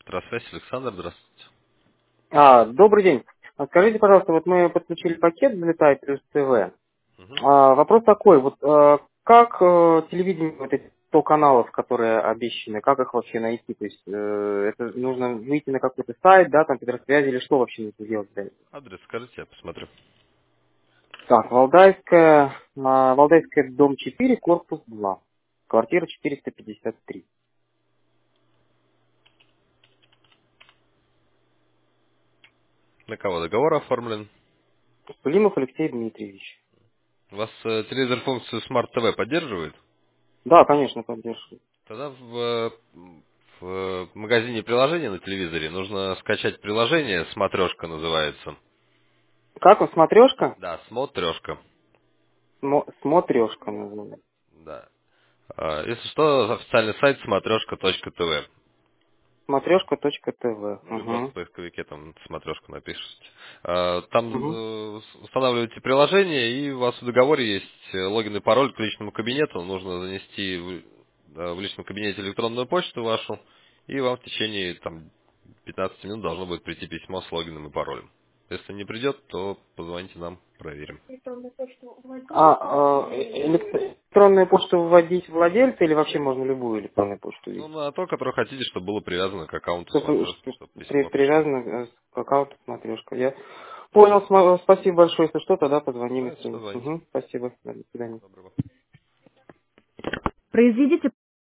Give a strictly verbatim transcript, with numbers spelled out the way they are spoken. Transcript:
Электросвязь, Александр, здравствуйте. А, добрый день. А Скажите, пожалуйста, вот мы подключили пакет «Взлетай плюс ТВ». Мгм. А, вопрос такой, вот э, как э, телевидение, вот этих сто каналов, которые обещаны, как их вообще найти? То есть э, это нужно выйти на какой-то сайт, да, компьютер связи, или что вообще нужно делать для этого? Адрес скажите, я посмотрю. Так, Валдайская, а, Валдайская, дом четыре, корпус два, квартира четыреста пятьдесят три. На кого договор оформлен? Сулимов Алексей Дмитриевич. У вас э, телевизор функцию Smart T V поддерживает? Да, конечно, поддерживаю. Тогда в, э, в магазине приложений на телевизоре нужно скачать приложение, смотрешка называется. Как он, смотрешка? Да, смотрешка. Смо- смотрешка называется. Да. А, Если что, официальный сайт смотрешка точка тв. Смотрешка точка ТВ. Или просто в Угу. поисковике там смотрешку напишите. А, Там Угу. э, устанавливаете приложение, и у вас в договоре есть э, логин и пароль к личному кабинету. Нужно занести в да, в личном кабинете электронную почту вашу, и вам в течение там, пятнадцати минут должно будет прийти письмо с логином и паролем. Если не придет, то позвоните нам, проверим. А, э, элект- электронную почту вводить владельца или вообще можно любую электронную почту Ну, ввести? на то, которое хотите, чтобы было привязано к аккаунту Чтобы, смотрешки, что чтобы при- письмо пришло. привязано э, к аккаунту смотрешка. Я понял, сма- спасибо большое. Если что, тогда позвоним. Да, Если... что звоните. Угу, спасибо. До свидания. Доброго. Произведите